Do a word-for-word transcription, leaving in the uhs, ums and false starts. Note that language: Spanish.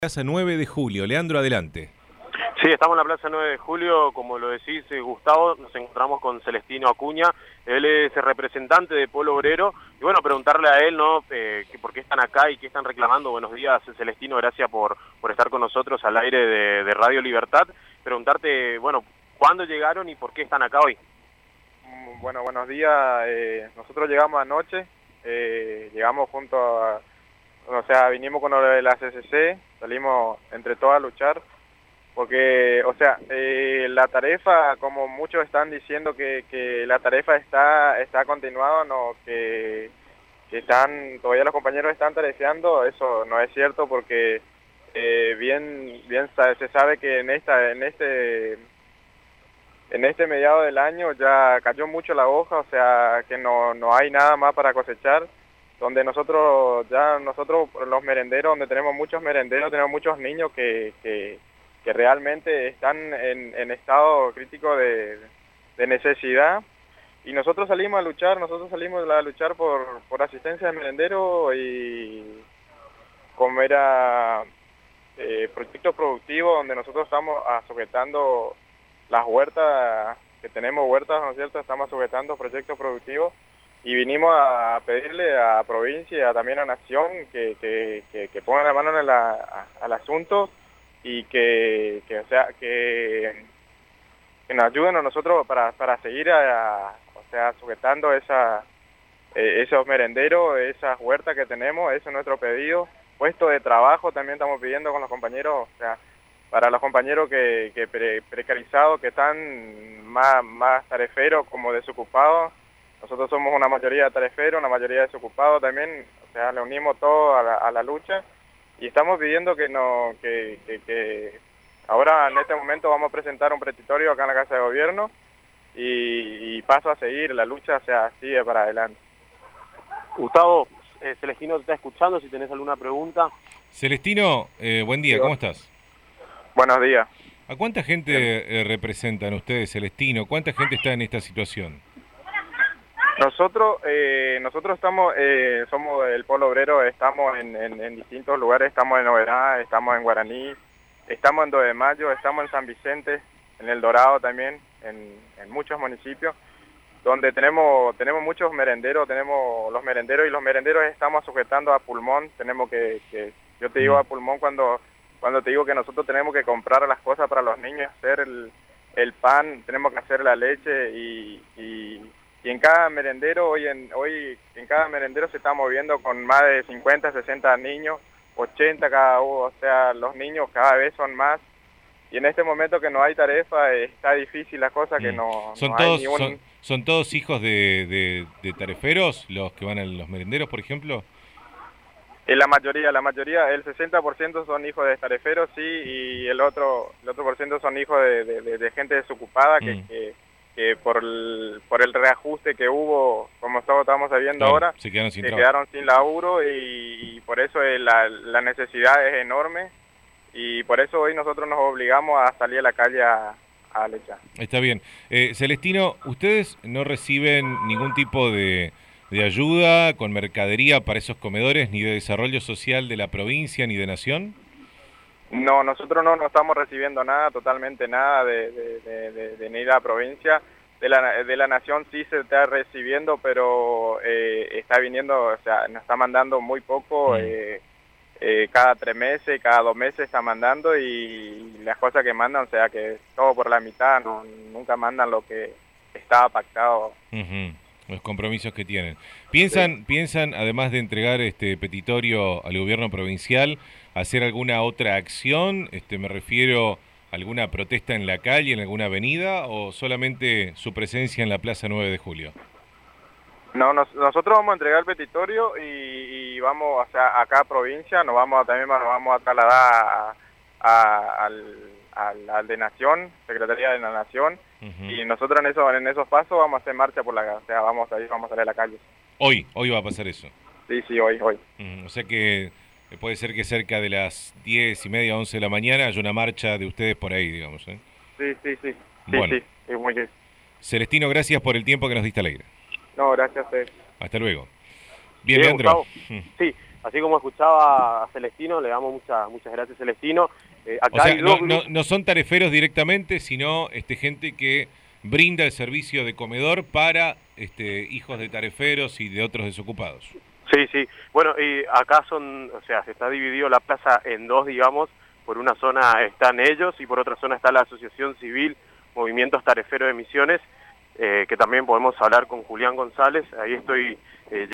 Plaza nueve de julio. Leandro, adelante. Sí, estamos en la Plaza nueve de julio, como lo decís, eh, Gustavo, nos encontramos con Celestino Acuña, él es el representante de Polo Obrero, y bueno, preguntarle a él, ¿no?, eh, que por qué están acá y qué están reclamando. Buenos días, Celestino, gracias por, por estar con nosotros al aire de, de Radio Libertad. Preguntarte, bueno, ¿cuándo llegaron y por qué están acá hoy? Bueno, buenos días, eh, nosotros llegamos anoche, eh, llegamos junto a, o sea, vinimos con lo de la C C C, salimos entre todos a luchar, porque, o sea, eh, la tarifa, como muchos están diciendo que, que la tarifa está está continuada, no, que, que están, todavía los compañeros están tarifeando, eso no es cierto, porque eh, bien bien se sabe que en esta en este en este mediado del año ya cayó mucho la hoja, o sea, que no no hay nada más para cosechar, donde nosotros ya nosotros los merenderos, donde tenemos muchos merenderos, tenemos muchos niños que que que realmente están en, en estado crítico de, de necesidad, y nosotros salimos a luchar, nosotros salimos a luchar por, por asistencia de merendero y como era eh, proyectos productivos, donde nosotros estamos ah, sujetando las huertas, que tenemos huertas, ¿no es cierto?, estamos sujetando proyectos productivos, y vinimos a pedirle a provincia y también a Nación que, que, que, que pongan la mano en la, a, al asunto, y que, que o sea que, que nos ayuden a nosotros para, para seguir a, a, o sea sujetando esa eh, esos merenderos, esas huertas que tenemos. Ese es nuestro pedido. Puesto de trabajo también estamos pidiendo con los compañeros, o sea, para los compañeros que, que pre, precarizados, que están más, más tareferos como desocupados. Nosotros somos una mayoría de tareferos, una mayoría de desocupados también, o sea, le unimos todo a la, a la lucha. Y estamos pidiendo que no que, que, que ahora en este momento vamos a presentar un petitorio acá en la Casa de Gobierno y, y paso a seguir, la lucha se sigue para adelante. Gustavo, eh, Celestino te está escuchando, si tenés alguna pregunta. Celestino, eh, buen día, ¿cómo estás? Buenos días. ¿A cuánta gente eh, representan ustedes, Celestino? ¿Cuánta gente está en esta situación? Nosotros eh, nosotros estamos, eh, somos el Polo Obrero, estamos en, en, en distintos lugares, estamos en Oberá, estamos en Guaraní, estamos en dos de mayo, estamos en San Vicente, en El Dorado también, en, en muchos municipios, donde tenemos tenemos muchos merenderos, tenemos los merenderos, y los merenderos estamos sujetando a pulmón. Tenemos que, que yo te digo a pulmón cuando, cuando te digo que nosotros tenemos que comprar las cosas para los niños, hacer el, el pan, tenemos que hacer la leche, y... y Y en cada merendero, hoy en hoy en cada merendero se está moviendo con más de cincuenta, sesenta niños, ochenta cada uno, o sea, los niños cada vez son más. Y en este momento que no hay tarifa, está difícil la cosa, que no, ¿Son, no todos, hay ni un... son, ¿Son todos hijos de, de, de tareferos, los que van a los merenderos, por ejemplo? En la mayoría, la mayoría, el sesenta por ciento son hijos de tareferos, sí, y el otro el otro por ciento son hijos de, de, de gente desocupada que... Mm. que que por el, por el reajuste que hubo, como estamos sabiendo claro, ahora, se quedaron sin, se quedaron sin laburo, y, y por eso la, la necesidad es enorme, y por eso hoy nosotros nos obligamos a salir a la calle a, a luchar. Está bien. Eh, Celestino, ¿ustedes no reciben ningún tipo de, de ayuda con mercadería para esos comedores, ni de desarrollo social de la provincia, ni de Nación? No, nosotros no, no estamos recibiendo nada, totalmente nada de, de, de, de, de ni la provincia. De la, de la Nación sí se está recibiendo, pero eh, está viniendo, o sea, nos está mandando muy poco, mm. eh, eh, cada tres meses, cada dos meses está mandando, y las cosas que mandan, o sea, que todo por la mitad, no, nunca mandan lo que estaba pactado. Uh-huh. Los compromisos que tienen. ¿Piensan, sí. piensan además de entregar este petitorio al gobierno provincial, hacer alguna otra acción? Este, me refiero a alguna protesta en la calle, en alguna avenida, o solamente su presencia en la Plaza nueve de julio. No, nos, nosotros vamos a entregar el petitorio y, y vamos, o sea, a cada provincia, nos vamos a, también nos vamos a trasladar a, a, al, al, al de Nación, Secretaría de la Nación, uh-huh. y nosotros en esos, en esos pasos vamos a hacer marcha por la, o sea, vamos a ir, vamos a salir a la calle. Hoy, hoy va a pasar eso. Sí, sí, hoy, hoy. Uh-huh. O sea que puede ser que cerca de las diez y media, once de la mañana haya una marcha de ustedes por ahí, digamos, ¿eh? Sí, sí, sí. Bueno. Sí, sí, muy bien. Celestino, gracias por el tiempo que nos diste al aire. No, gracias a ustedes. Hasta luego. Bien, Bien, Leandro. Sí, así como escuchaba a Celestino, le damos muchas muchas gracias, Celestino. Eh, acá o sea, hay dos no, no, no son tareferos directamente, sino este, gente que brinda el servicio de comedor para este, hijos de tareferos y de otros desocupados. Sí, sí. Bueno, y acá son, o sea, se está dividido la plaza en dos, digamos. Por una zona están ellos y por otra zona está la Asociación Civil Movimientos Tareferos de Misiones, eh, que también podemos hablar con Julián González. Ahí estoy... Eh,